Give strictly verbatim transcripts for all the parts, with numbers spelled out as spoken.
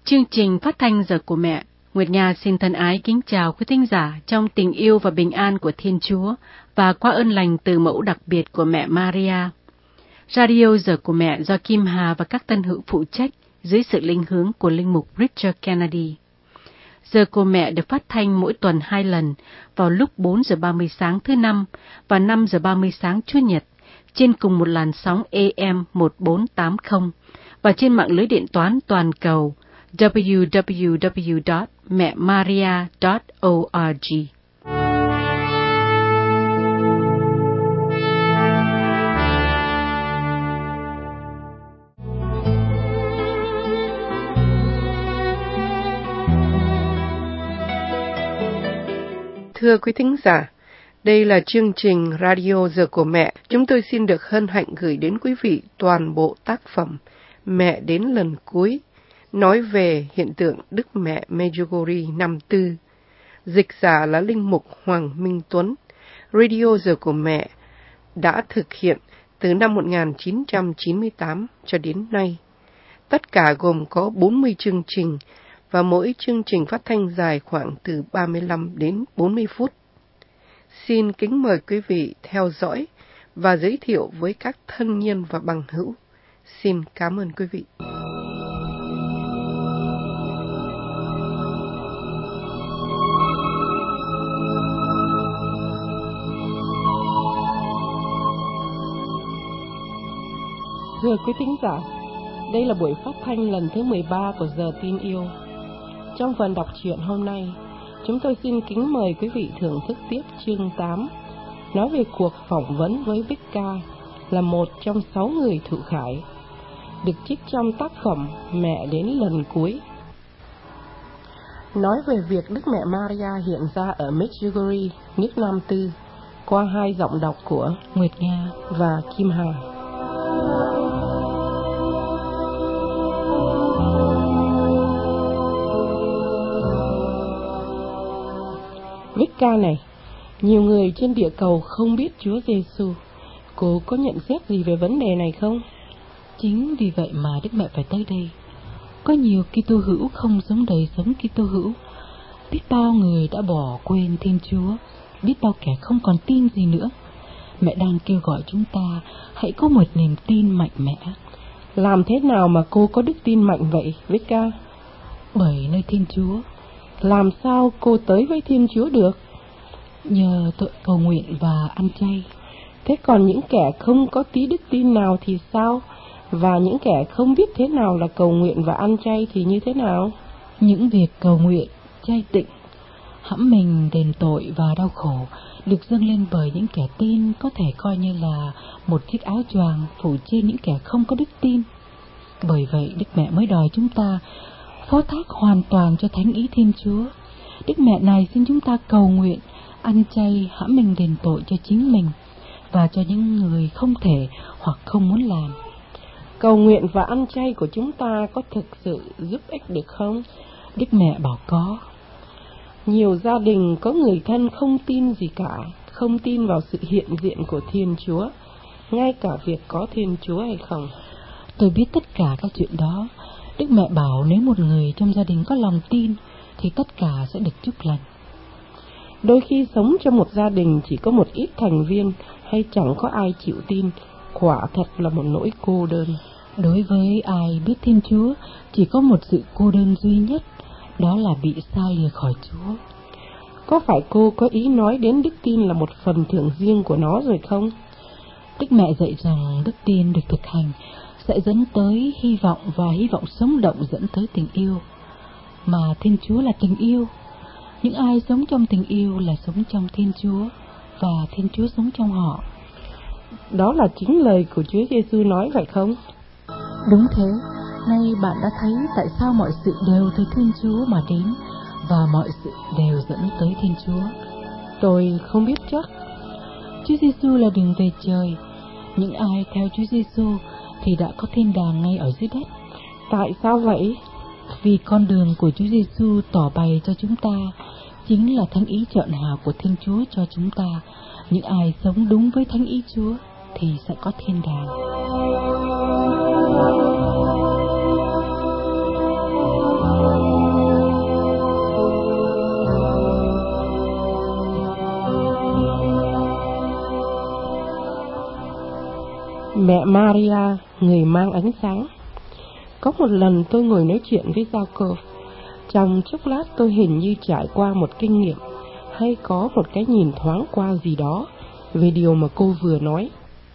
Chương trình phát thanh Giờ của Mẹ, Nguyệt Nga xin thân ái kính chào quý thính giả trong tình yêu và bình an của Thiên Chúa và qua ơn lành từ mẫu đặc biệt của mẹ Maria. Radio Giờ của Mẹ do Kim Hà và các tân hữu phụ trách dưới sự linh hướng của linh mục Richard Kennedy. Giờ của Mẹ được phát thanh mỗi tuần hai lần vào lúc bốn giờ ba mươi sáng thứ Năm và năm giờ ba mươi sáng Chủ nhật trên cùng một làn sóng A M một bốn tám không và trên mạng lưới điện toán toàn cầu w w w chấm mẹ maria chấm org. Thưa quý thính giả, đây là chương trình Radio Giờ của Mẹ. Chúng tôi xin được hân hạnh gửi đến quý vị toàn bộ tác phẩm Mẹ đến lần cuối, nói về hiện tượng Đức Mẹ Medjugorje năm tư. Dịch giả là Linh mục Hoàng Minh Tuấn. Radio Giờ của Mẹ đã thực hiện từ năm một nghìn chín trăm chín mươi tám cho đến nay. Tất cả gồm có bốn mươi chương trình và mỗi chương trình phát thanh dài khoảng từ ba mươi lăm đến bốn mươi phút. Xin kính mời quý vị theo dõi và giới thiệu với các thân nhân và bằng hữu. Xin cảm ơn quý vị. Thưa quý thính giả, đây là buổi phát thanh lần thứ mười ba của Giờ Tin Yêu. Trong phần đọc truyện hôm nay, chúng tôi xin kính mời quý vị thưởng thức tiếp chương tám, nói về cuộc phỏng vấn với Vicca, là một trong sáu người thụ khải, được trích trong tác phẩm Mẹ đến lần cuối. Nói về việc Đức Mẹ Maria hiện ra ở Medjugorje, nước Nam Tư, qua hai giọng đọc của Nguyệt Nga và Kim Hà. Vicca này, nhiều người trên địa cầu không biết Chúa Giêsu. Cô có nhận xét gì về vấn đề này không? Chính vì vậy mà Đức Mẹ phải tới đây. Có nhiều Kitô hữu không sống đời sống Kitô hữu. Biết bao người đã bỏ quên Thiên Chúa, biết bao kẻ không còn tin gì nữa. Mẹ đang kêu gọi chúng ta hãy có một niềm tin mạnh mẽ. Làm thế nào mà cô có đức tin mạnh vậy, Vicca? Bởi nơi Thiên Chúa. Làm sao cô tới với Thiên Chúa được? Nhờ tội cầu nguyện và ăn chay. Thế còn những kẻ không có tí đức tin nào thì sao? Và những kẻ không biết thế nào là cầu nguyện và ăn chay thì như thế nào? Những việc cầu nguyện, chay tịnh, hãm mình đền tội và đau khổ được dâng lên bởi những kẻ tin có thể coi như là một chiếc áo choàng phủ trên những kẻ không có đức tin. Bởi vậy Đức Mẹ mới đòi chúng ta phó thác hoàn toàn cho thánh ý Thiên Chúa. Đức Mẹ này xin chúng ta cầu nguyện, ăn chay, hãm mình đền tội cho chính mình và cho những người không thể hoặc không muốn làm. Cầu nguyện và ăn chay của chúng ta có thực sự giúp ích được không? Đức Mẹ bảo có. Nhiều gia đình có người thân không tin gì cả, không tin vào sự hiện diện của Thiên Chúa, ngay cả việc có Thiên Chúa hay không. Tôi biết tất cả các chuyện đó. Đức Mẹ bảo nếu một người trong gia đình có lòng tin thì tất cả sẽ được chúc lành. Đôi khi sống trong một gia đình chỉ có một ít thành viên hay chẳng có ai chịu tin, quả thật là một nỗi cô đơn. Đối với ai biết Thiên Chúa, chỉ có một sự cô đơn duy nhất, đó là bị xa lìa khỏi Chúa. Có phải cô có ý nói đến đức tin là một phần thưởng riêng của nó rồi không? Đức Mẹ dạy rằng đức tin được thực hành sẽ dẫn tới hy vọng và hy vọng sống động dẫn tới tình yêu. Mà Thiên Chúa là tình yêu. Những ai sống trong tình yêu là sống trong Thiên Chúa và Thiên Chúa sống trong họ. Đó là chính lời của Chúa Giêsu nói phải không? Đúng thế. Nay bạn đã thấy tại sao mọi sự đều từ Thiên Chúa mà đến và mọi sự đều dẫn tới Thiên Chúa. Tôi không biết chắc. Chúa Giêsu là đường về trời. Những ai theo Chúa Giêsu thì đã có thiên đàng ngay ở dưới đất. Tại sao vậy? Vì con đường của Chúa Giêsu tỏ bày cho chúng ta chính là thánh ý trọn hảo của Thiên Chúa cho chúng ta. Những ai sống đúng với thánh ý Chúa thì sẽ có thiên đàng. Mẹ Maria, người mang ánh sáng. Có một lần tôi ngồi nói chuyện với Jacob. Trong chốc lát tôi hình như trải qua một kinh nghiệm, hay có một cái nhìn thoáng qua gì đó về điều mà cô vừa nói.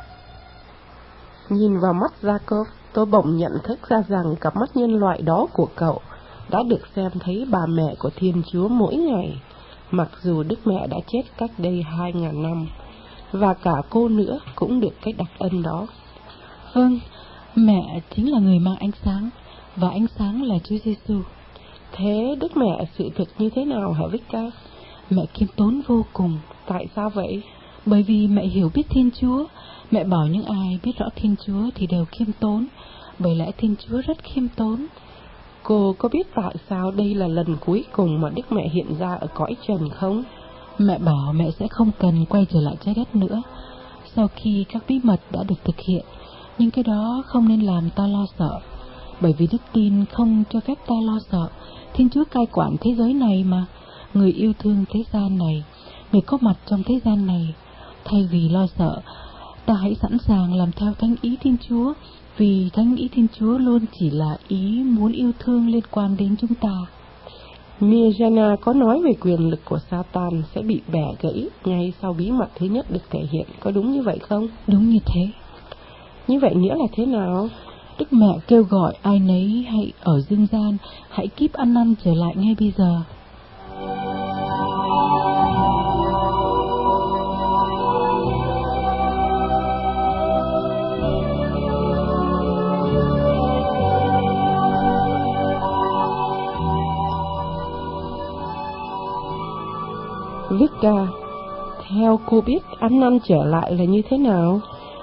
Nhìn vào mắt Jacob, tôi bỗng nhận thức ra rằng cặp mắt nhân loại đó của cậu đã được xem thấy bà mẹ của Thiên Chúa mỗi ngày, mặc dù Đức Mẹ đã chết cách đây hai ngàn năm, và cả cô nữa cũng được cái đặc ân đó. Vâng, mẹ chính là người mang ánh sáng, và ánh sáng là Chúa Giêsu. Thế Đức Mẹ sự thực như thế nào hả Victor? Mẹ khiêm tốn vô cùng. Tại sao vậy? Bởi vì mẹ hiểu biết Thiên Chúa. Mẹ bảo những ai biết rõ Thiên Chúa thì đều khiêm tốn, bởi lẽ Thiên Chúa rất khiêm tốn. Cô có biết tại sao đây là lần cuối cùng mà Đức Mẹ hiện ra ở cõi trần không? Mẹ bảo mẹ sẽ không cần quay trở lại trái đất nữa sau khi các bí mật đã được thực hiện, nhưng cái đó không nên làm ta lo sợ, bởi vì đức tin không cho phép ta lo sợ. Thiên Chúa cai quản thế giới này mà, người yêu thương thế gian này, người có mặt trong thế gian này. Thay vì lo sợ, ta hãy sẵn sàng làm theo thánh ý Thiên Chúa, vì thánh ý Thiên Chúa luôn chỉ là ý muốn yêu thương liên quan đến chúng ta. Mirjana có nói về quyền lực của Satan sẽ bị bẻ gãy ngay sau bí mật thứ nhất được thể hiện, có đúng như vậy không? Đúng như thế. Như vậy nghĩa là thế nào? Đức Mẹ kêu gọi ai nấy hãy ở dương gian, hãy kíp ăn năn trở lại ngay bây giờ. Victor, theo cô biết ăn năn trở lại là như thế nào?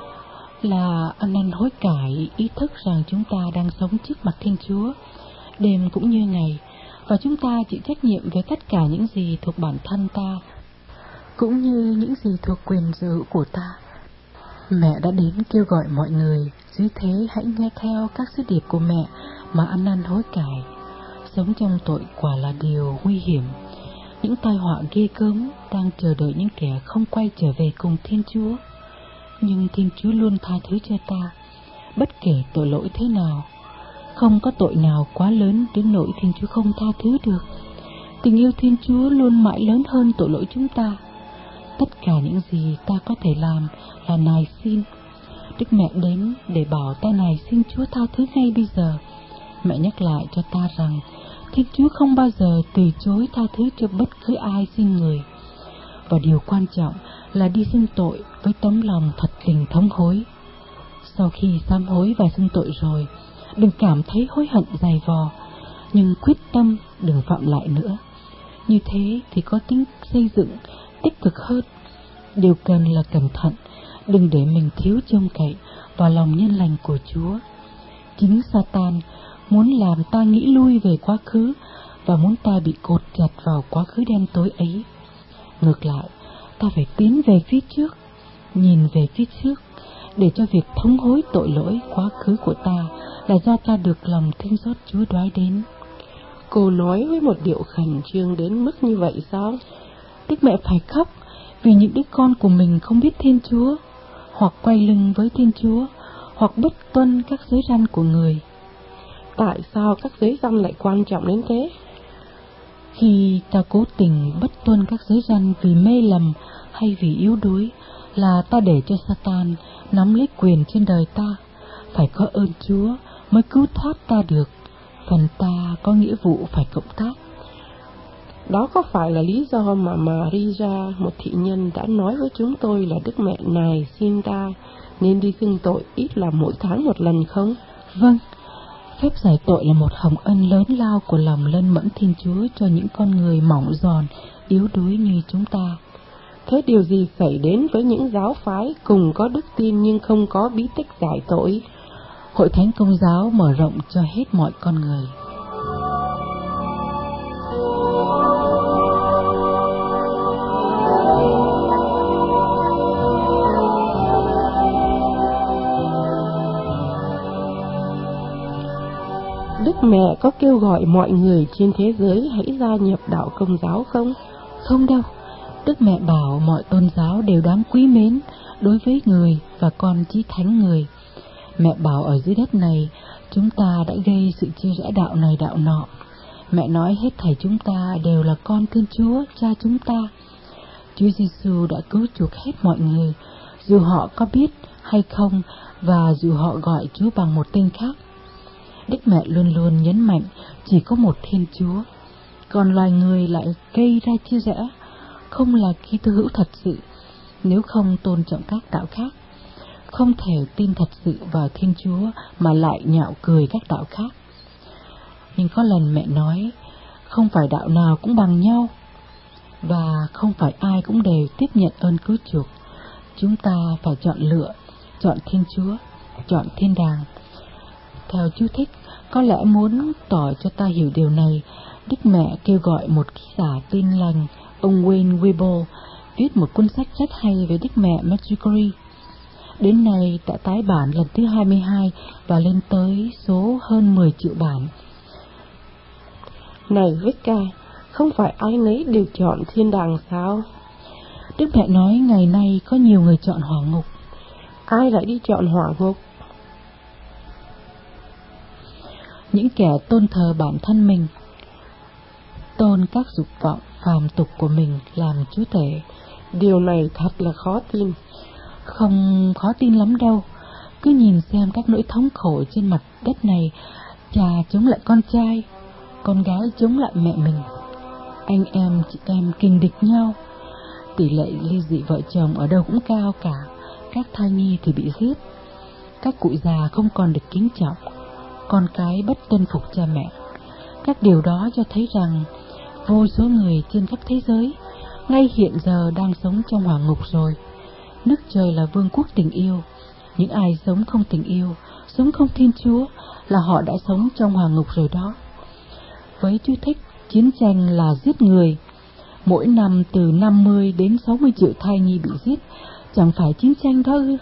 Là ăn năn hối cải, ý thức rằng chúng ta đang sống trước mặt Thiên Chúa, đêm cũng như ngày, và chúng ta chịu trách nhiệm về tất cả những gì thuộc bản thân ta, cũng như những gì thuộc quyền sở hữu của ta. Mẹ đã đến kêu gọi mọi người, dưới thế hãy nghe theo các sứ điệp của mẹ mà ăn năn hối cải. Sống trong tội quả là điều nguy hiểm. Những tai họa ghê gớm đang chờ đợi những kẻ không quay trở về cùng Thiên Chúa. Nhưng Thiên Chúa luôn tha thứ cho ta, bất kể tội lỗi thế nào. Không có tội nào quá lớn đến nỗi Thiên Chúa không tha thứ được. Tình yêu Thiên Chúa luôn mãi lớn hơn tội lỗi chúng ta. Tất cả những gì ta có thể làm là nài xin. Đức Mẹ đến để bảo ta nài xin Chúa tha thứ ngay bây giờ. Mẹ nhắc lại cho ta rằng Thiên Chúa không bao giờ từ chối tha thứ cho bất cứ ai xin người. Và điều quan trọng là đi xưng tội với tấm lòng thật tình thống hối. Sau khi sám hối và xưng tội rồi, đừng cảm thấy hối hận dày vò, nhưng quyết tâm đừng phạm lại nữa. Như thế thì có tính xây dựng, tích cực hơn. Điều cần là cẩn thận, đừng để mình thiếu trông cậy vào lòng nhân lành của Chúa. Chính Satan muốn làm ta nghĩ lui về quá khứ và muốn ta bị cột chặt vào quá khứ đen tối ấy. Ngược lại, ta phải tiến về phía trước, nhìn về phía trước, để cho việc thống hối tội lỗi quá khứ của ta là do ta được lòng thương xót Chúa đoái đến. Cô nói với một điệu khẩn trương đến mức như vậy sao? Đức Mẹ phải khóc vì những đứa con của mình không biết Thiên Chúa, hoặc quay lưng với Thiên Chúa, hoặc bất tuân các giới răn của người. Tại sao các giới răn lại quan trọng đến thế? Khi ta cố tình bất tuân các giới răn vì mê lầm hay vì yếu đuối, là ta để cho Satan nắm lấy quyền trên đời ta. Phải có ơn Chúa mới cứu thoát ta được, phần ta có nghĩa vụ phải cộng tác. Đó có phải là lý do mà Maria, một thị nhân, đã nói với chúng tôi là Đức Mẹ này xin ta nên đi xưng tội ít là mỗi tháng một lần không? Vâng, phép giải tội là một hồng ân lớn lao của lòng lân mẫn Thiên Chúa cho những con người mỏng giòn, yếu đuối như chúng ta. Thế điều gì xảy đến với những giáo phái cùng có đức tin nhưng không có bí tích giải tội? Hội Thánh Công giáo mở rộng cho hết mọi con người. Đức Mẹ có kêu gọi mọi người trên thế giới hãy gia nhập đạo Công giáo không? Không đâu. Đức Mẹ bảo mọi tôn giáo đều đáng quý mến đối với người và con chí thánh người. Mẹ bảo ở dưới đất này chúng ta đã gây sự chia rẽ đạo này đạo nọ. Mẹ nói hết thảy chúng ta đều là con Thiên Chúa, Cha chúng ta. Chúa Giêsu đã cứu chuộc hết mọi người, dù họ có biết hay không, và dù họ gọi Chúa bằng một tên khác. Đức Mẹ luôn luôn nhấn mạnh chỉ có một Thiên Chúa, còn loài người lại gây ra chia rẽ, không là Kitô hữu thật sự nếu không tôn trọng các đạo khác, không thể tin thật sự vào Thiên Chúa mà lại nhạo cười các đạo khác. Nhưng có lần mẹ nói, không phải đạo nào cũng bằng nhau, và không phải ai cũng đều tiếp nhận ơn cứu chuộc. Chúng ta phải chọn lựa, chọn Thiên Chúa, chọn thiên đàng. Theo chú thích, có lẽ muốn tỏ cho ta hiểu điều này, Đức Mẹ kêu gọi một ký giả tin lành, ông Wayne Weibo, viết một cuốn sách rất hay về Đức Mẹ Medjugorje. Đến nay đã tái bản lần thứ hai mươi hai và lên tới số hơn mười triệu bản. Này Vicca, không phải ai nấy đều chọn thiên đàng sao? Đức Mẹ nói ngày nay có nhiều người chọn hỏa ngục. Ai lại đi chọn hỏa ngục? Những kẻ tôn thờ bản thân mình, tôn các dục vọng phàm tục của mình làm chúa tể. Điều này thật là khó tin. Không khó tin lắm đâu. Cứ nhìn xem các nỗi thống khổ trên mặt đất này. Cha chống lại con trai, con gái chống lại mẹ mình, anh em chị em kình địch nhau. Tỷ lệ ly dị vợ chồng ở đâu cũng cao cả. Các thai nhi thì bị giết, các cụ già không còn được kính trọng, con cái bất tuân phục cha mẹ. Các điều đó cho thấy rằng vô số người trên khắp thế giới ngay hiện giờ đang sống trong hỏa ngục rồi. Nước trời là vương quốc tình yêu. Những ai sống không tình yêu, sống không Thiên Chúa là họ đã sống trong hỏa ngục rồi đó. Với chú thích, chiến tranh là giết người. Mỗi năm từ năm mươi đến sáu mươi triệu thai nhi bị giết. Chẳng phải chiến tranh đó ư?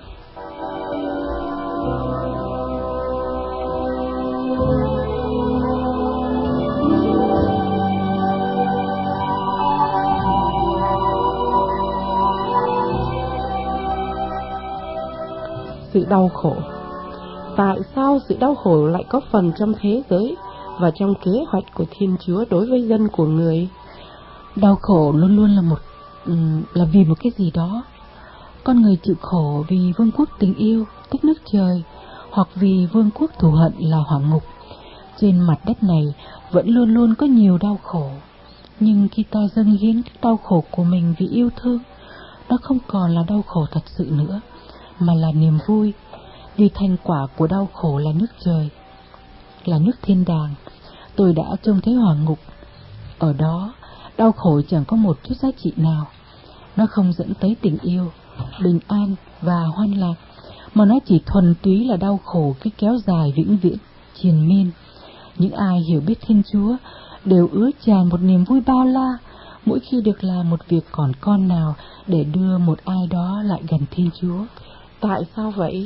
Sự đau khổ. Tại sao sự đau khổ lại có phần trong thế giới và trong kế hoạch của Thiên Chúa đối với dân của người? Đau khổ luôn luôn là một là vì một cái gì đó. Con người chịu khổ vì vương quốc tình yêu, tức nước trời, hoặc vì vương quốc thù hận là hỏa ngục. Trên mặt đất này vẫn luôn luôn có nhiều đau khổ. Nhưng khi ta dâng hiến cái đau khổ của mình vì yêu thương, nó không còn là đau khổ thật sự nữa, mà là niềm vui, vì thành quả của đau khổ là nước trời, là nước thiên đàng. Tôi đã trông thấy hỏa ngục. Ở đó, đau khổ chẳng có một chút giá trị nào. Nó không dẫn tới tình yêu, bình an và hoan lạc, mà nó chỉ thuần túy là đau khổ cứ kéo dài vĩnh viễn, triền miên. Những ai hiểu biết Thiên Chúa đều ứa tràn một niềm vui bao la mỗi khi được làm một việc còn con nào để đưa một ai đó lại gần Thiên Chúa. Tại sao vậy?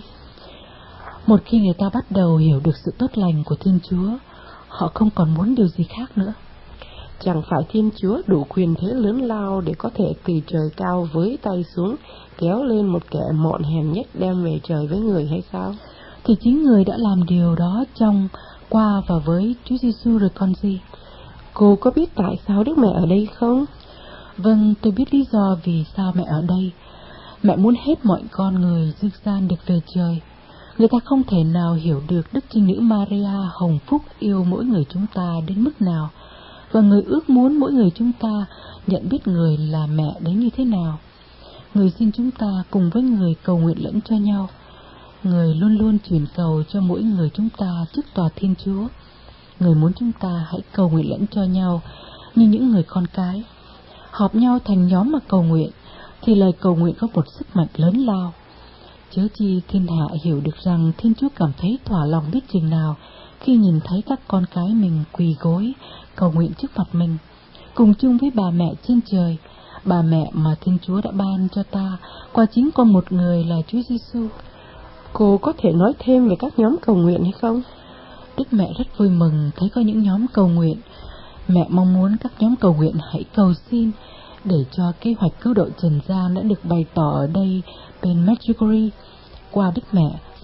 Một khi người ta bắt đầu hiểu được sự tốt lành của Thiên Chúa, họ không còn muốn điều gì khác nữa. Chẳng phải Thiên Chúa đủ quyền thế lớn lao để có thể từ trời cao với tay xuống kéo lên một kẻ mọn hèn nhất đem về trời với người hay sao? Thì chính người đã làm điều đó trong, qua và với Chúa Giêsu rồi còn gì. Cô có biết tại sao Đức Mẹ ở đây không? Vâng, tôi biết lý do vì sao mẹ ở đây. Mẹ muốn hết mọi con người dư gian được về trời. Người ta không thể nào hiểu được Đức Trinh Nữ Maria hồng phúc yêu mỗi người chúng ta đến mức nào, và người ước muốn mỗi người chúng ta nhận biết người là mẹ đến như thế nào. Người xin chúng ta cùng với người cầu nguyện lẫn cho nhau. Người luôn luôn truyền cầu cho mỗi người chúng ta trước tòa Thiên Chúa. Người muốn chúng ta hãy cầu nguyện lẫn cho nhau như những người con cái. Họp nhau thành nhóm mà cầu nguyện, thì lời cầu nguyện có một sức mạnh lớn lao. Chớ chi thiên hạ hiểu được rằng Thiên Chúa cảm thấy thỏa lòng biết chừng nào khi nhìn thấy các con cái mình quỳ gối cầu nguyện trước mặt mình, cùng chung với bà mẹ trên trời, bà mẹ mà Thiên Chúa đã ban cho ta qua chính con một người là Chúa Giêsu. Cô có thể nói thêm về các nhóm cầu nguyện hay không? Đức Mẹ rất vui mừng thấy có những nhóm cầu nguyện. Mẹ mong muốn các nhóm cầu nguyện hãy cầu xin để cho kế hoạch cứu độ trần gian đã được bày tỏ ở đây bên Medjugorje qua Đức Mẹ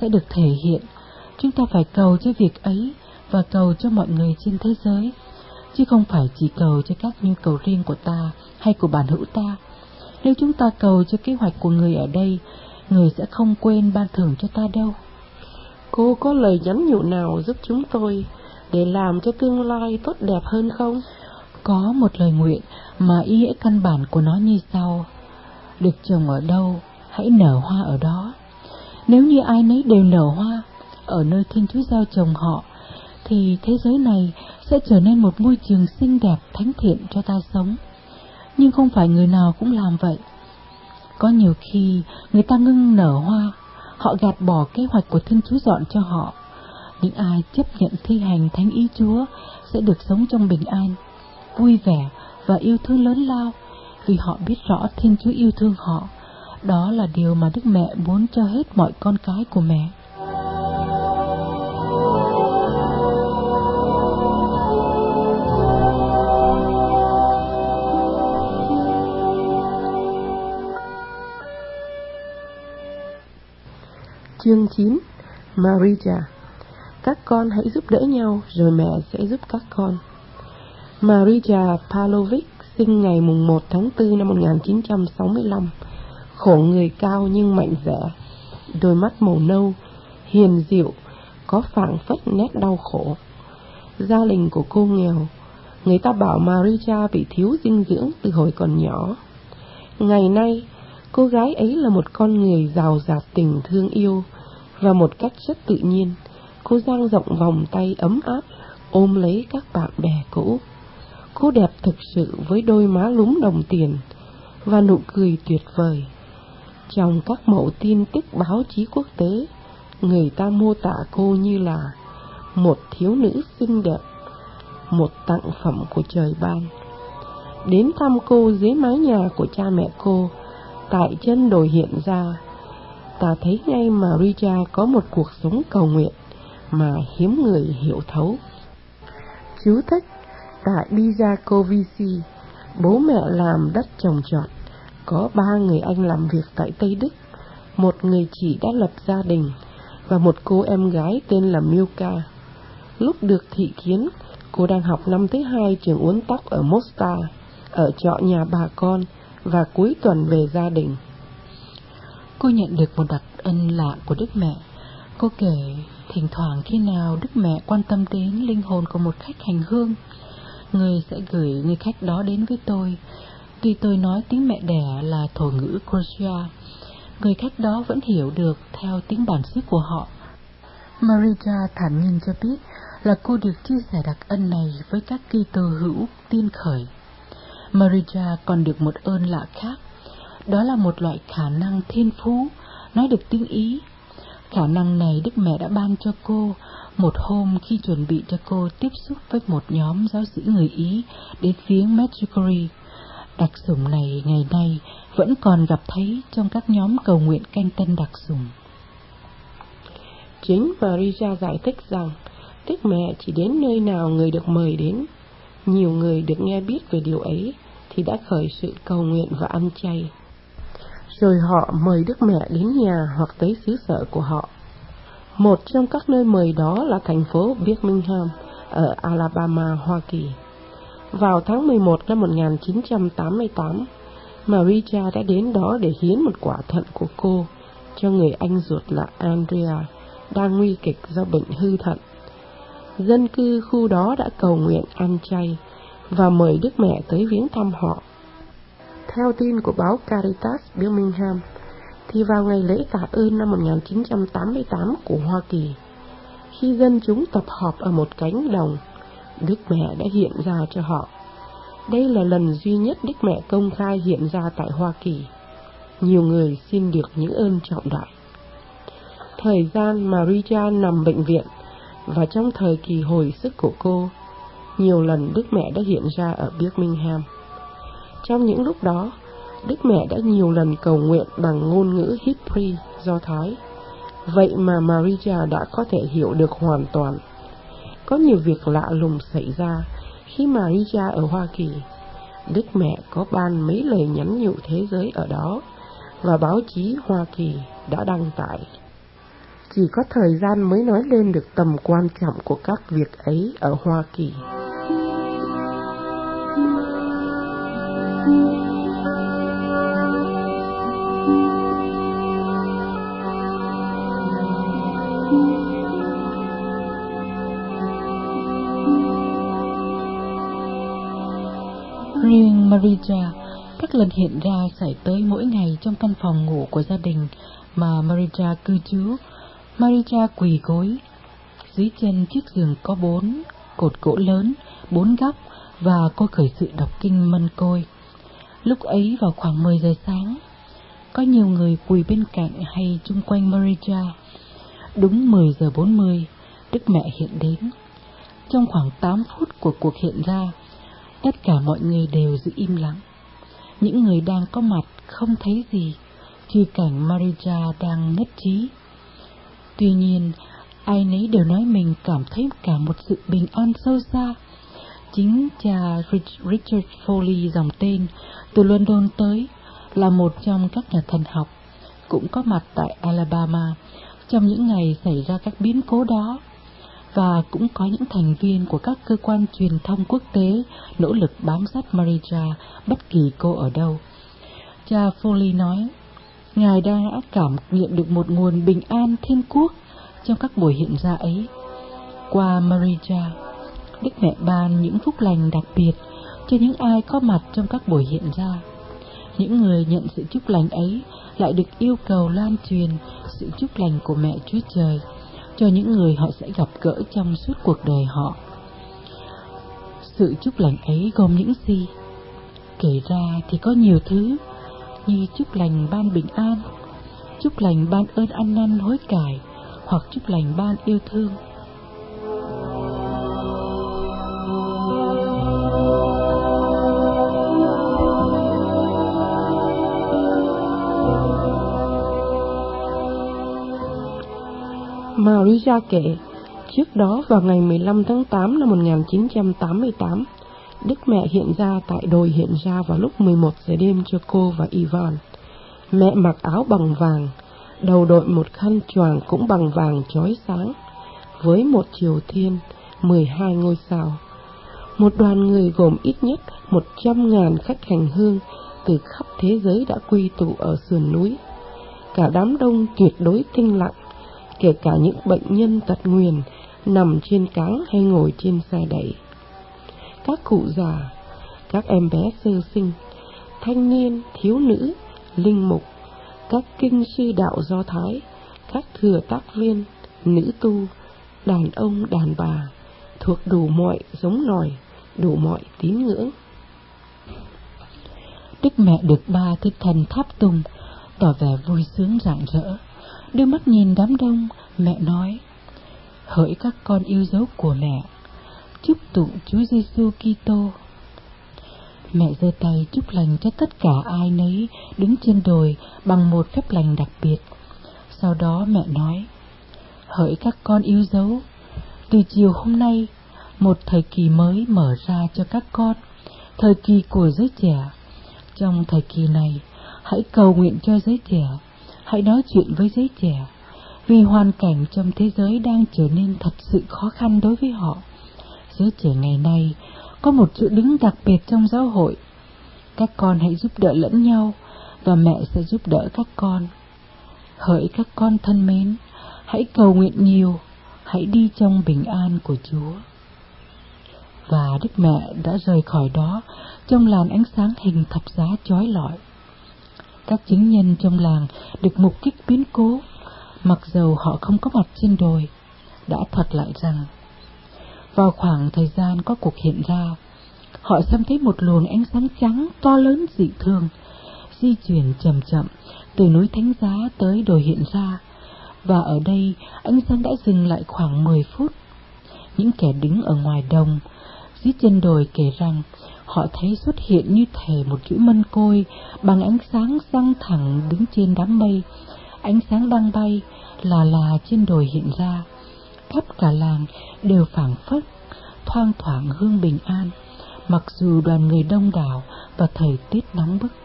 sẽ được thể hiện. Chúng ta phải cầu cho việc ấy và cầu cho mọi người trên thế giới, chứ không phải chỉ cầu cho các nhu cầu riêng của ta hay của bản hữu ta. Nếu chúng ta cầu cho kế hoạch của người ở đây, người sẽ không quên ban thưởng cho ta đâu. Cô có lời nhắn nhủ nào giúp chúng tôi để làm cho tương lai tốt đẹp hơn không? Có một lời nguyện mà ý nghĩa căn bản của nó như sau: được trồng ở đâu, hãy nở hoa ở đó. Nếu như ai nấy đều nở hoa ở nơi Thiên Chúa gieo trồng họ, thì thế giới này sẽ trở nên một môi trường xinh đẹp thánh thiện cho ta sống. Nhưng không phải người nào cũng làm vậy. Có nhiều khi người ta ngưng nở hoa, họ gạt bỏ kế hoạch của Thiên Chúa dọn cho họ. Những ai chấp nhận thi hành thánh ý Chúa sẽ được sống trong bình an, vui vẻ và yêu thương lớn lao, vì họ biết rõ Thiên Chúa yêu thương họ. Đó là điều mà Đức Mẹ muốn cho hết mọi con cái của mẹ. Chương chín. Maria. Các con hãy giúp đỡ nhau, rồi mẹ sẽ giúp các con. Maria Pavlovich sinh ngày mùng một tháng tư năm một nghìn chín trăm sáu mươi lăm. Khổ người cao nhưng mạnh dẻ, đôi mắt màu nâu, hiền dịu, có phảng phất nét đau khổ. Gia đình của cô nghèo, người ta bảo Maria bị thiếu dinh dưỡng từ hồi còn nhỏ. Ngày nay, cô gái ấy là một con người giàu dạt tình thương yêu, và một cách rất tự nhiên, cô dang rộng vòng tay ấm áp ôm lấy các bạn bè cũ. Cô đẹp thực sự với đôi má lúm đồng tiền và nụ cười tuyệt vời. Trong các mẫu tin tức báo chí quốc tế, người ta mô tả cô như là một thiếu nữ xinh đẹp, một tặng phẩm của trời ban. Đến thăm cô dưới mái nhà của cha mẹ cô, tại chân đồi Hiện Gia, ta thấy ngay Maria có một cuộc sống cầu nguyện mà hiếm người hiểu thấu. Chú thích: tại Bizakovisi, bố mẹ làm đất trồng trọt, có ba người anh làm việc tại Tây Đức, một người chị đã lập gia đình và một cô em gái tên là Milka. Lúc được thị kiến, cô đang học năm thứ hai trường uốn tóc ở Mostar, ở trọ nhà bà con, và cuối tuần về gia đình. Cô nhận được một đặc ân lạ của Đức Mẹ. Cô kể thỉnh thoảng khi nào Đức Mẹ quan tâm đến linh hồn của một khách hành hương, người sẽ gửi người khách đó đến với tôi. Tuy tôi nói tiếng mẹ đẻ là thổ ngữ Croatia, người khách đó vẫn hiểu được theo tiếng bản xứ của họ. Maria thản nhiên cho biết là cô được chia sẻ đặc ân này với các Kitô hữu tiên khởi. Maria còn được một ơn lạ khác, đó là một loại khả năng thiên phú, nói được tiếng Ý. Khả năng này Đức Mẹ đã ban cho cô một hôm khi chuẩn bị cho cô tiếp xúc với một nhóm giáo sĩ người Ý đến viếng Medjugorje. Đặc sủng này ngày nay vẫn còn gặp thấy trong các nhóm cầu nguyện canh tân đặc sủng. Chính Maria giải thích rằng Đức Mẹ chỉ đến nơi nào người được mời đến. Nhiều người được nghe biết về điều ấy thì đã khởi sự cầu nguyện và ăn chay. Rồi họ mời Đức Mẹ đến nhà hoặc tới xứ sở của họ. Một trong các nơi mời đó là thành phố Birmingham ở Alabama, Hoa Kỳ. Vào tháng mười một năm một nghìn chín trăm tám mươi tám, Maria đã đến đó để hiến một quả thận của cô cho người anh ruột là Andrea, đang nguy kịch do bệnh hư thận. Dân cư khu đó đã cầu nguyện ăn chay và mời Đức Mẹ tới viếng thăm họ. Theo tin của báo Caritas Birmingham, thì vào ngày lễ tạ ơn năm một nghìn chín trăm tám mươi tám của Hoa Kỳ, khi dân chúng tập họp ở một cánh đồng, Đức Mẹ đã hiện ra cho họ. Đây là lần duy nhất Đức Mẹ công khai hiện ra tại Hoa Kỳ. Nhiều người xin được những ơn trọng đại. Thời gian Maria nằm bệnh viện và trong thời kỳ hồi sức của cô, nhiều lần Đức Mẹ đã hiện ra ở Birmingham. Trong những lúc đó, Đức Mẹ đã nhiều lần cầu nguyện bằng ngôn ngữ Hebrew Do Thái. Vậy mà Maria đã có thể hiểu được hoàn toàn. Có nhiều việc lạ lùng xảy ra khi Maria ở Hoa Kỳ. Đức Mẹ có ban mấy lời nhắn nhủ thế giới ở đó, và báo chí Hoa Kỳ đã đăng tải. chỉ có thời gian mới nói lên được tầm quan trọng của các việc ấy ở Hoa Kỳ. Riêng Marija, các lần hiện ra xảy tới mỗi ngày trong căn phòng ngủ của gia đình mà Marija cư trú. Marija quỳ gối dưới chân chiếc giường có bốn cột gỗ lớn, bốn góc, và cô khởi sự đọc kinh mân côi. Lúc ấy vào khoảng mười giờ sáng, có nhiều người quỳ bên cạnh hay chung quanh Marija. Đúng mười giờ bốn mươi, Đức Mẹ hiện đến. Trong khoảng tám phút của cuộc hiện ra, tất cả mọi người đều giữ im lặng. Những người đang có mặt không thấy gì, trừ cảnh Marija đang nhất trí. Tuy nhiên, ai nấy đều nói mình cảm thấy cả một sự bình an sâu xa. Chính cha Richard Foley dòng tên từ London tới, là một trong các nhà thần học, cũng có mặt tại Alabama trong những ngày xảy ra các biến cố đó, và cũng có những thành viên của các cơ quan truyền thông quốc tế nỗ lực bám sát Marija bất kỳ cô ở đâu. Cha Foley nói, Ngài đã cảm nhận được một nguồn bình an thiên quốc trong các buổi hiện ra ấy. Qua Marija, Đức Mẹ ban những phúc lành đặc biệt cho những ai có mặt trong các buổi hiện ra. Những người nhận sự chúc lành ấy lại được yêu cầu lan truyền sự chúc lành của Mẹ Chúa Trời cho những người họ sẽ gặp gỡ trong suốt cuộc đời họ. Sự chúc lành ấy gồm những gì? Kể ra thì có nhiều thứ, như chúc lành ban bình an, chúc lành ban ơn ăn năn hối cải, hoặc chúc lành ban yêu thương. Marija kể, trước đó vào ngày mười lăm tháng tám năm một nghìn chín trăm tám mươi tám, Đức Mẹ hiện ra tại đồi hiện ra vào lúc mười một giờ đêm cho cô và Ivan. Mẹ mặc áo bằng vàng, đầu đội một khăn choàng cũng bằng vàng chói sáng, với một chiều thiên, mười hai ngôi sao. Một đoàn người gồm ít nhất một trăm ngàn khách hành hương từ khắp thế giới đã quy tụ ở sườn núi. Cả đám đông tuyệt đối thinh lặng, kể cả những bệnh nhân tật nguyền nằm trên cáng hay ngồi trên xe đẩy. Các cụ già, các em bé sơ sinh, thanh niên, thiếu nữ, linh mục, các kinh sư đạo Do Thái, các thừa tác viên, nữ tu, đàn ông, đàn bà, thuộc đủ mọi giống nòi, đủ mọi tín ngưỡng. Đức Mẹ được ba Thiên Thần tháp tùng, tỏ vẻ vui sướng rạng rỡ. Đưa mắt nhìn đám đông, Mẹ nói, hỡi các con yêu dấu của Mẹ, chúc tụng Chúa Giêsu Kitô. Mẹ giơ tay chúc lành cho tất cả ai nấy đứng trên đồi bằng một phép lành đặc biệt. Sau đó Mẹ nói, hỡi các con yêu dấu, từ chiều hôm nay, một thời kỳ mới mở ra cho các con, thời kỳ của giới trẻ. Trong thời kỳ này, hãy cầu nguyện cho giới trẻ, hãy nói chuyện với giới trẻ, vì hoàn cảnh trong thế giới đang trở nên thật sự khó khăn đối với họ. Giới trẻ ngày nay có một chỗ đứng đặc biệt trong giáo hội. Các con hãy giúp đỡ lẫn nhau, và Mẹ sẽ giúp đỡ các con. Hỡi các con thân mến, hãy cầu nguyện nhiều, hãy đi trong bình an của Chúa. Và Đức Mẹ đã rời khỏi đó trong làn ánh sáng hình thập giá chói lọi. Các chứng nhân trong làng được mục kích biến cố, mặc dầu họ không có mặt trên đồi, đã thuật lại rằng vào khoảng thời gian có cuộc hiện ra, họ xem thấy một luồng ánh sáng trắng to lớn dị thường di chuyển chậm chậm từ núi Thánh Giá tới đồi hiện ra, và ở đây ánh sáng đã dừng lại khoảng mười phút. Những kẻ đứng ở ngoài đồng dưới chân đồi kể rằng họ thấy xuất hiện như thể một chuỗi mân côi bằng ánh sáng giăng thẳng đứng trên đám mây. Ánh sáng đang bay là là trên đồi hiện ra. Khắp cả làng đều phảng phất thoang thoảng hương bình an, mặc dù đoàn người đông đảo và thời tiết nóng bức.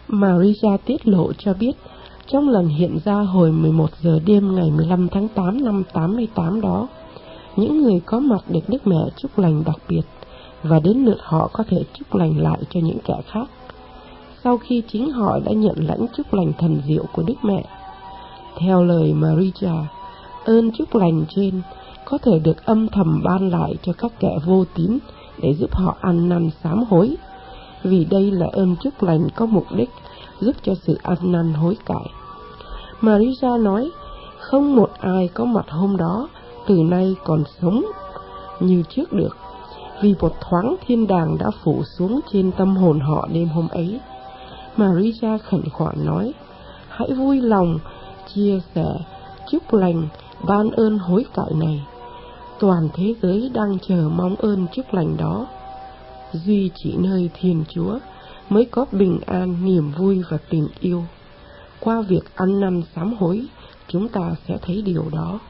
Maria tiết lộ cho biết, trong lần hiện ra hồi mười một giờ đêm ngày mười lăm tháng tám năm tám mươi tám đó, những người có mặt được Đức Mẹ chúc lành đặc biệt, và đến lượt họ có thể chúc lành lại cho những kẻ khác, sau khi chính họ đã nhận lãnh chúc lành thần diệu của Đức Mẹ. Theo lời Maria, ơn chúc lành trên có thể được âm thầm ban lại cho các kẻ vô tín để giúp họ ăn năn sám hối, vì đây là ơn chúc lành có mục đích giúp cho sự ăn năn hối cải. Maria nói, không một ai có mặt hôm đó từ nay còn sống như trước được, vì một thoáng thiên đàng đã phủ xuống trên tâm hồn họ đêm hôm ấy. Maria khẩn khoản nói, hãy vui lòng chia sẻ chúc lành ban ơn hối cải này. Toàn thế giới đang chờ mong ơn chúc lành đó. Duy chỉ nơi Thiên Chúa mới có bình an, niềm vui và tình yêu. Qua việc ăn năn sám hối, chúng ta sẽ thấy điều đó.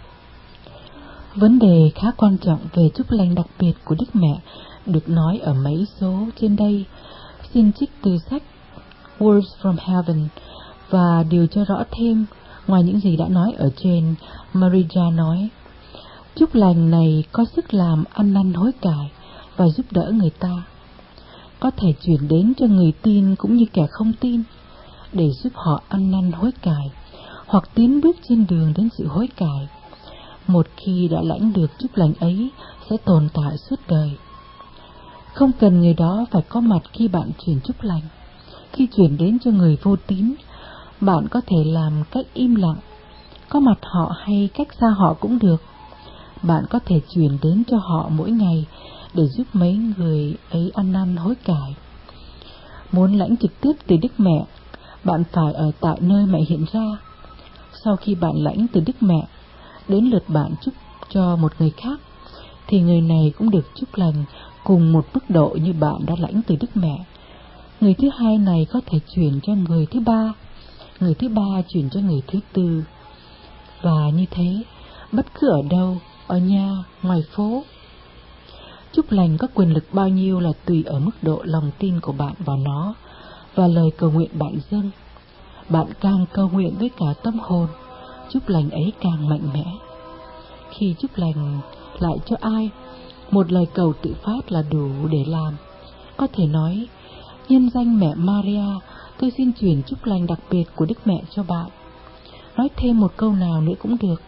Vấn đề khá quan trọng về chúc lành đặc biệt của Đức Mẹ được nói ở mấy số trên đây. Xin trích từ sách Words from Heaven, và điều cho rõ thêm, ngoài những gì đã nói ở trên, Maria nói, chúc lành này có sức làm ăn năn hối cải và giúp đỡ người ta, có thể chuyển đến cho người tin cũng như kẻ không tin, để giúp họ ăn năn hối cải, hoặc tiến bước trên đường đến sự hối cải. Một khi đã lãnh được chúc lành ấy, sẽ tồn tại suốt đời. Không cần người đó phải có mặt khi bạn truyền chúc lành. Khi chuyển đến cho người vô tín, bạn có thể làm cách im lặng, có mặt họ hay cách xa họ cũng được. Bạn có thể chuyển đến cho họ mỗi ngày để giúp mấy người ấy ăn năn hối cải. Muốn lãnh trực tiếp từ Đức Mẹ, bạn phải ở tại nơi Mẹ hiện ra. Sau khi bạn lãnh từ Đức Mẹ, đến lượt bạn chúc cho một người khác, thì người này cũng được chúc lành cùng một mức độ như bạn đã lãnh từ Đức Mẹ. Người thứ hai này có thể chuyển cho người thứ ba, người thứ ba chuyển cho người thứ tư. Và như thế, bất cứ ở đâu, ở nhà, ngoài phố. Chúc lành có quyền lực bao nhiêu là tùy ở mức độ lòng tin của bạn vào nó và lời cầu nguyện bạn dâng. Bạn càng cầu nguyện với cả tâm hồn, chúc lành ấy càng mạnh mẽ. Khi chúc lành lại cho ai, một lời cầu tự phát là đủ để làm. Có thể nói, nhân danh mẹ Maria, tôi xin truyền chúc lành đặc biệt của Đức Mẹ cho bạn. Nói thêm một câu nào nữa cũng được.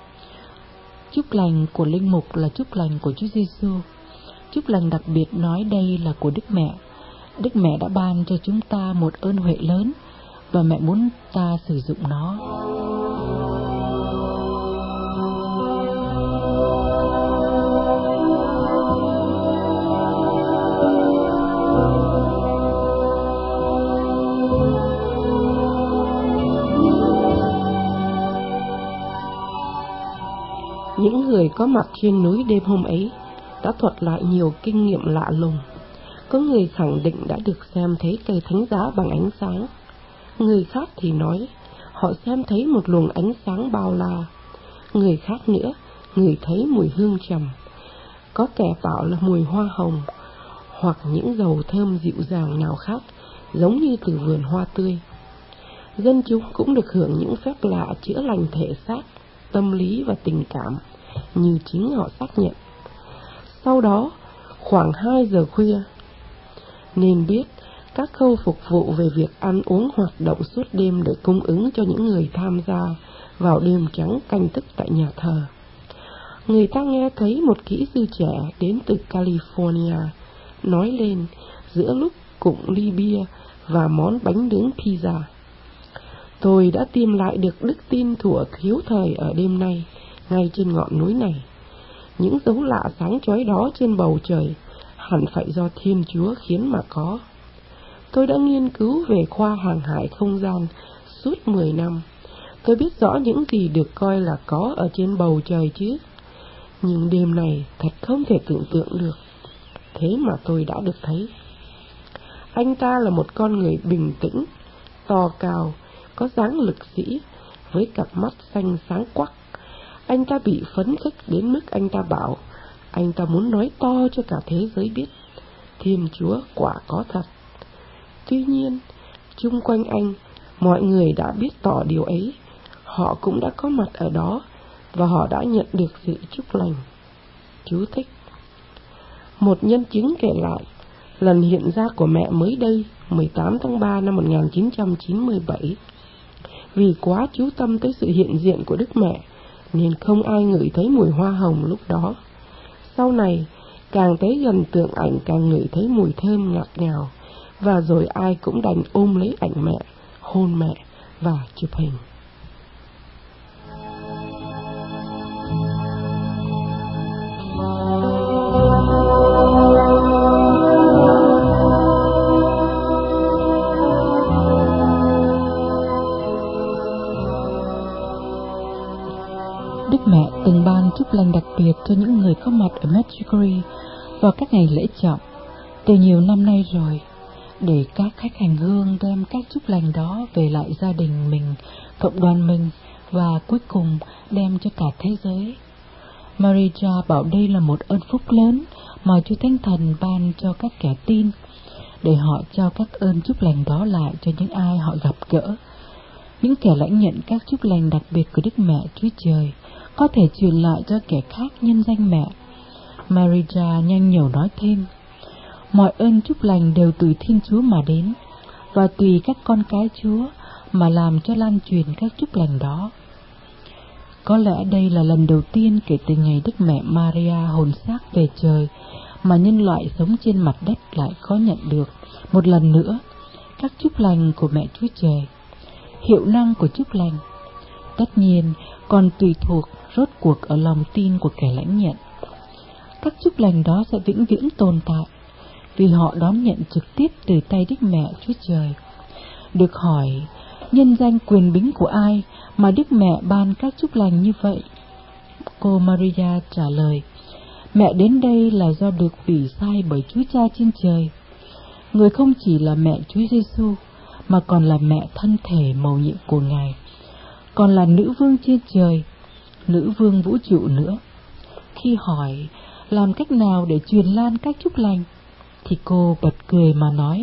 Chúc lành của linh mục là chúc lành của Chúa Giêsu. Chúc lành đặc biệt nói đây là của Đức Mẹ. Đức Mẹ đã ban cho chúng ta một ơn huệ lớn, và mẹ muốn ta sử dụng nó. Những người có mặt trên núi đêm hôm ấy đã thuật lại nhiều kinh nghiệm lạ lùng. Có người khẳng định đã được xem thấy cây thánh giá bằng ánh sáng. Người khác thì nói họ xem thấy một luồng ánh sáng bao la. Người khác nữa, người thấy mùi hương trầm. Có kẻ bảo là mùi hoa hồng, hoặc những dầu thơm dịu dàng nào khác, giống như từ vườn hoa tươi. Dân chúng cũng được hưởng những phép lạ chữa lành thể xác, tâm lý và tình cảm, như chính họ xác nhận. Sau đó, khoảng hai giờ khuya, nên biết các khâu phục vụ về việc ăn uống hoạt động suốt đêm để cung ứng cho những người tham gia vào đêm trắng canh thức tại nhà thờ. Người ta nghe thấy một kỹ sư trẻ đến từ California nói lên giữa lúc cụng ly bia và món bánh nướng pizza. Tôi đã tìm lại được đức tin thuở thiếu thời ở đêm nay, ngay trên ngọn núi này. Những dấu lạ sáng chói đó trên bầu trời hẳn phải do Thiên Chúa khiến mà có. Tôi đã nghiên cứu về khoa hàng hải không gian suốt mười năm. Tôi biết rõ những gì được coi là có ở trên bầu trời chứ. Nhưng đêm này thật không thể tưởng tượng được. Thế mà tôi đã được thấy. Anh ta là một con người bình tĩnh, to cao, có dáng lực sĩ, với cặp mắt xanh sáng quắc. Anh ta bị phấn khích đến mức anh ta bảo anh ta muốn nói to cho cả thế giới biết Thiên Chúa quả có thật. Tuy nhiên, chung quanh anh, mọi người đã biết tỏ điều ấy. Họ cũng đã có mặt ở đó và họ đã nhận được sự chúc lành. Chú thích. Một nhân chứng kể lại, lần hiện ra của mẹ mới đây, mười tám tháng ba năm một nghìn chín trăm chín mươi bảy. Vì quá chú tâm tới sự hiện diện của Đức Mẹ, nên không ai ngửi thấy mùi hoa hồng lúc đó. Sau này, càng tới gần tượng ảnh càng ngửi thấy mùi thơm ngọt ngào, và rồi ai cũng đành ôm lấy ảnh mẹ, hôn mẹ và chụp hình. Đức Mẹ từng ban chúc lành đặc biệt cho những người có mặt ở Medjugorje vào các ngày lễ trọng từ nhiều năm nay rồi, để các khách hành hương đem các chúc lành đó về lại gia đình mình, cộng đoàn mình, và cuối cùng đem cho cả thế giới. Maria bảo đây là một ơn phúc lớn mà Chúa Thánh Thần ban cho các kẻ tin, để họ trao các ơn chúc lành đó lại cho những ai họ gặp gỡ. Những kẻ lãnh nhận các chúc lành đặc biệt của Đức Mẹ Chúa Trời có thể truyền lại cho kẻ khác nhân danh mẹ. Maria nhanh nhẩu nói thêm, mọi ơn chúc lành đều từ Thiên Chúa mà đến, và tùy các con cái Chúa mà làm cho lan truyền các chúc lành đó. Có lẽ đây là lần đầu tiên kể từ ngày Đức Mẹ Maria hồn xác về trời mà nhân loại sống trên mặt đất lại có nhận được một lần nữa các chúc lành của Mẹ Chúa Trời. Hiệu năng của chúc lành tất nhiên còn tùy thuộc rốt cuộc ở lòng tin của kẻ lãnh nhận. Các chúc lành đó sẽ vĩnh viễn tồn tại vì họ đón nhận trực tiếp từ tay Đức Mẹ Chúa Trời. Được hỏi, nhân danh quyền bính của ai mà Đức Mẹ ban các chúc lành như vậy? Cô Maria trả lời, mẹ đến đây là do được ủy sai bởi Chúa Cha trên trời. Người không chỉ là mẹ Chúa Giêsu mà còn là mẹ thân thể mầu nhiệm của Ngài, còn là nữ vương trên trời, nữ vương vũ trụ nữa. Khi hỏi làm cách nào để truyền lan các chúc lành, thì cô bật cười mà nói,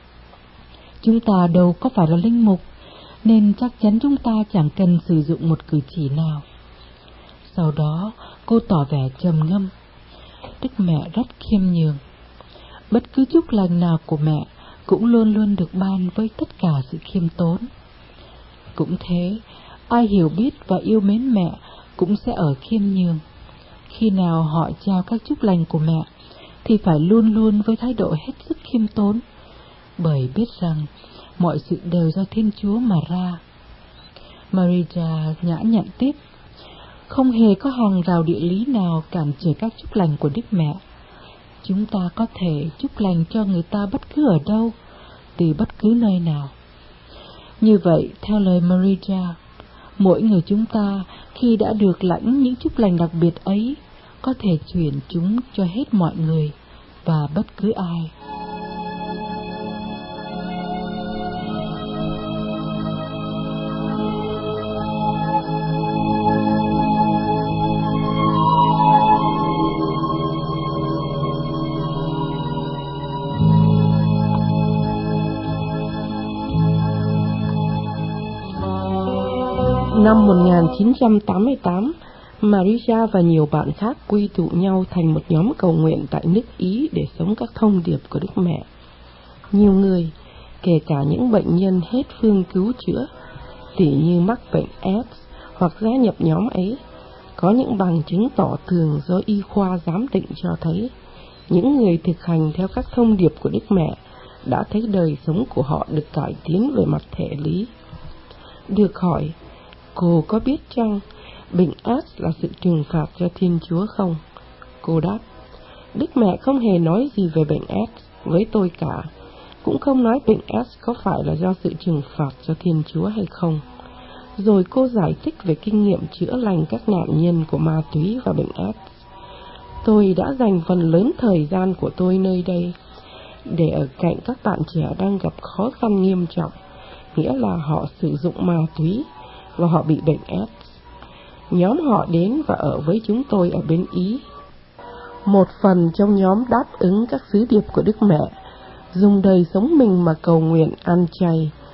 chúng ta đâu có phải là linh mục, nên chắc chắn chúng ta chẳng cần sử dụng một cử chỉ nào. Sau đó cô tỏ vẻ trầm ngâm. Đức Mẹ rất khiêm nhường. Bất cứ chúc lành nào của mẹ cũng luôn luôn được ban với tất cả sự khiêm tốn. Cũng thế, ai hiểu biết và yêu mến mẹ cũng sẽ ở khiêm nhường. Khi nào họ trao các chúc lành của mẹ thì phải luôn luôn với thái độ hết sức khiêm tốn, bởi biết rằng mọi sự đều do Thiên Chúa mà ra. Maria nhã nhặn tiếp, không hề có hàng rào địa lý nào cản trở các chúc lành của Đức Mẹ. Chúng ta có thể chúc lành cho người ta bất cứ ở đâu, từ bất cứ nơi nào. Như vậy, theo lời Maria, mỗi người chúng ta khi đã được lãnh những chúc lành đặc biệt ấy có thể truyền chúng cho hết mọi người và bất cứ ai. Năm một nghìn chín trăm tám mươi tám, Maria và nhiều bạn khác quy tụ nhau thành một nhóm cầu nguyện tại nước Ý để sống các thông điệp của Đức Mẹ. Nhiều người, kể cả những bệnh nhân hết phương cứu chữa, tỉ như mắc bệnh AIDS hoặc gia nhập nhóm ấy, có những bằng chứng tỏ tường do y khoa giám định cho thấy những người thực hành theo các thông điệp của Đức Mẹ đã thấy đời sống của họ được cải tiến về mặt thể lý. Được hỏi, cô có biết chăng bệnh AIDS là sự trừng phạt cho Thiên Chúa không? Cô đáp, Đức Mẹ không hề nói gì về bệnh AIDS với tôi cả, cũng không nói bệnh AIDS có phải là do sự trừng phạt cho Thiên Chúa hay không. Rồi cô giải thích về kinh nghiệm chữa lành các nạn nhân của ma túy và bệnh AIDS. Tôi đã dành phần lớn thời gian của tôi nơi đây để ở cạnh các bạn trẻ đang gặp khó khăn nghiêm trọng, nghĩa là họ sử dụng ma túy và họ bị bệnh AIDS. Nhóm họ đến và ở với chúng tôi ở bên Ý. Một phần trong nhóm đáp ứng các sứ điệp của Đức Mẹ, dùng đời sống mình mà cầu nguyện ăn chay,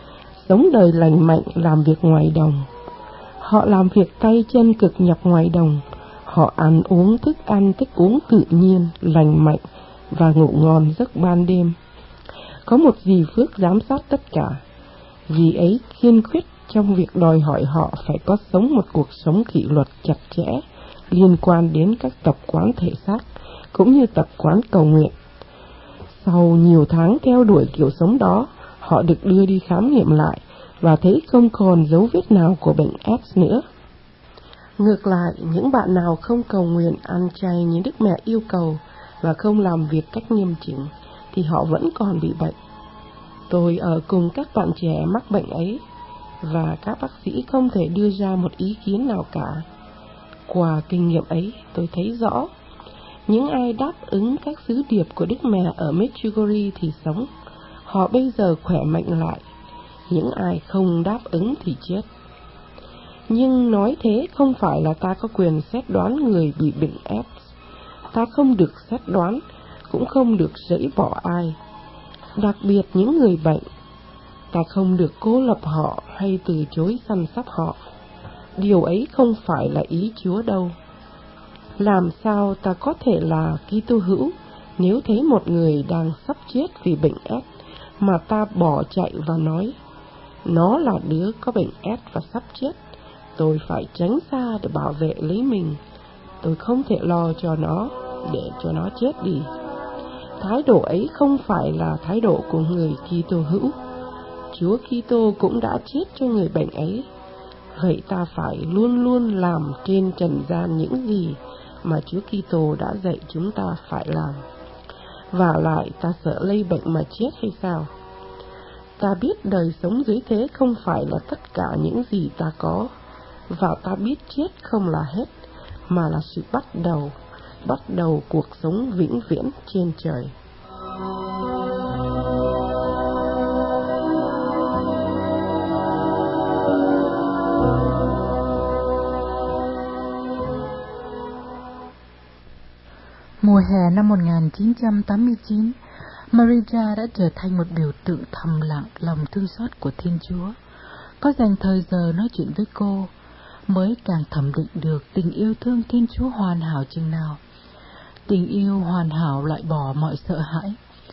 sống đời lành mạnh làm việc ngoài đồng. Họ làm việc tay chân cực nhọc ngoài đồng. Họ ăn uống thức ăn thức uống tự nhiên, lành mạnh và ngủ ngon giấc ban đêm. Có một dì Phước giám sát tất cả. Dì ấy kiên quyết trong việc đòi hỏi họ phải có sống một cuộc sống kỷ luật chặt chẽ liên quan đến các tập quán thể xác cũng như tập quán cầu nguyện. Sau nhiều tháng theo đuổi kiểu sống đó, họ được đưa đi khám nghiệm lại và thấy không còn dấu vết nào của bệnh AIDS nữa. Ngược lại, những bạn nào không cầu nguyện ăn chay như Đức Mẹ yêu cầu và không làm việc cách nghiêm chỉnh thì họ vẫn còn bị bệnh. Tôi ở cùng các bạn trẻ mắc bệnh ấy và các bác sĩ không thể đưa ra một ý kiến nào cả. Qua kinh nghiệm ấy, tôi thấy rõ những ai đáp ứng các sứ điệp của Đức Mẹ ở Medjugorje thì sống, họ bây giờ khỏe mạnh lại. Những ai không đáp ứng thì chết. Nhưng nói thế không phải là ta có quyền xét đoán người bị bệnh AIDS. Ta không được xét đoán, cũng không được dẫy bỏ ai, đặc biệt những người bệnh. Ta không được cô lập họ hay từ chối săn sóc họ. Điều ấy không phải là ý Chúa đâu. Làm sao ta có thể là Kitô hữu nếu thấy một người đang sắp chết vì bệnh AIDS mà ta bỏ chạy và nói nó là đứa có bệnh AIDS và sắp chết, tôi phải tránh xa để bảo vệ lấy mình, tôi không thể lo cho nó để cho nó chết đi. Thái độ ấy không phải là thái độ của người Kitô hữu. Chúa Kitô cũng đã chết cho người bệnh ấy. Vậy ta phải luôn luôn làm trên trần gian những gì mà Chúa Kitô đã dạy chúng ta phải làm. Và lại ta sợ lây bệnh mà chết hay sao? Ta biết đời sống dưới thế không phải là tất cả những gì ta có, và ta biết chết không là hết, mà là sự bắt đầu, bắt đầu cuộc sống vĩnh viễn trên trời. Mùa hè năm một nghìn chín trăm tám mươi chín, Maria đã trở thành một biểu tượng thầm lặng lòng thương xót của Thiên Chúa. Có dành thời giờ nói chuyện với cô, mới càng thẩm định được tình yêu thương Thiên Chúa hoàn hảo chừng nào. Tình yêu hoàn hảo loại bỏ mọi sợ hãi.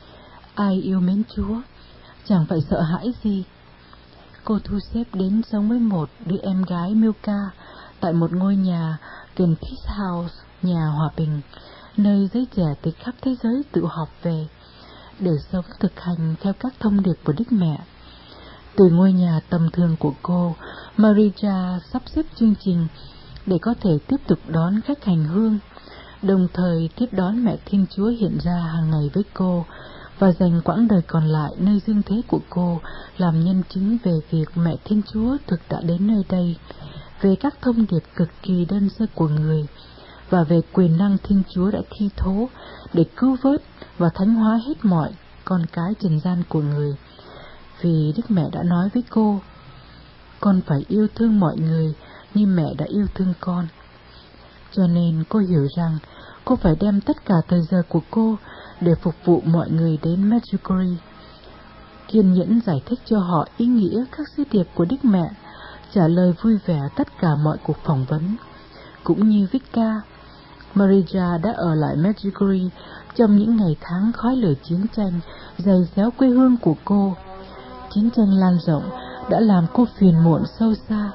Ai yêu mến Chúa, chẳng phải sợ hãi gì. Cô thu xếp đến sống với một đứa em gái Milka tại một ngôi nhà gần Peace House, nhà hòa bình, nơi giới trẻ từ khắp thế giới tự học về để sống thực hành theo các thông điệp của Đức Mẹ. Từ ngôi nhà tầm thường của cô, Maria sắp xếp chương trình để có thể tiếp tục đón khách hành hương, đồng thời tiếp đón Mẹ Thiên Chúa hiện ra hàng ngày với cô và dành quãng đời còn lại nơi dương thế của cô làm nhân chứng về việc Mẹ Thiên Chúa thực đã đến nơi đây, về các thông điệp cực kỳ đơn sơ của người và về quyền năng Thiên Chúa đã thi thố để cứu vớt và thánh hóa hết mọi con cái trần gian của người. Vì Đức Mẹ đã nói với cô, con phải yêu thương mọi người như mẹ đã yêu thương con. Cho nên cô hiểu rằng cô phải đem tất cả thời giờ của cô để phục vụ mọi người đến Medjugorje, kiên nhẫn giải thích cho họ ý nghĩa các sứ điệp của Đức Mẹ, trả lời vui vẻ tất cả mọi cuộc phỏng vấn. Cũng như Vicka, Maria đã ở lại Medjugorje trong những ngày tháng khói lửa chiến tranh dày xéo quê hương của cô. Chiến tranh lan rộng đã làm cô phiền muộn sâu xa,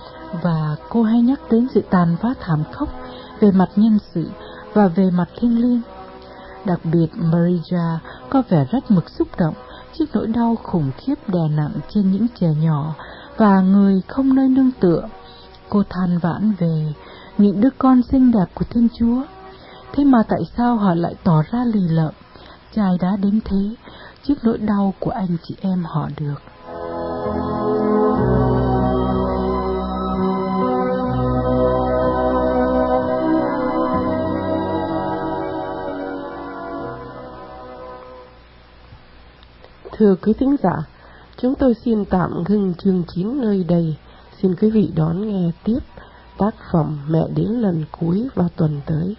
và cô hay nhắc đến sự tàn phá thảm khốc về mặt nhân sự và về mặt thiêng liêng. Đặc biệt, Maria có vẻ rất mực xúc động trước nỗi đau khủng khiếp đè nặng trên những trẻ nhỏ và người không nơi nương tựa. Cô than vãn về những đứa con xinh đẹp của Thiên Chúa. Thế mà tại sao họ lại tỏ ra lì lợm, chai đá đến thế trước nỗi đau của anh chị em họ được? Thưa quý thính giả, chúng tôi xin tạm ngưng chương chín nơi đây. Xin quý vị đón nghe tiếp tác phẩm Mẹ đến lần cuối vào tuần tới.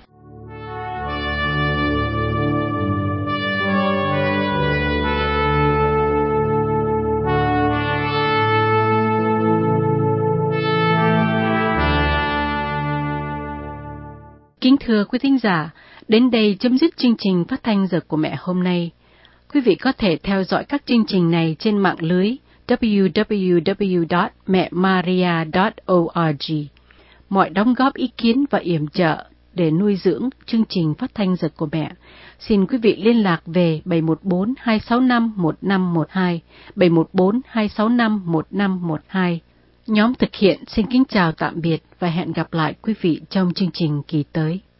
thưa quý thính giả, đến đây chấm dứt chương trình phát thanh Giờ của Mẹ hôm nay. Quý vị có thể theo dõi các chương trình này trên mạng lưới w w w chấm mẹ maria chấm org. Mọi đóng góp ý kiến và yểm trợ để nuôi dưỡng chương trình phát thanh Giờ của Mẹ, xin quý vị liên lạc về bảy một bốn hai sáu năm một năm một hai, bảy một bốn hai sáu năm một năm một hai. Nhóm thực hiện xin kính chào tạm biệt và hẹn gặp lại quý vị trong chương trình kỳ tới.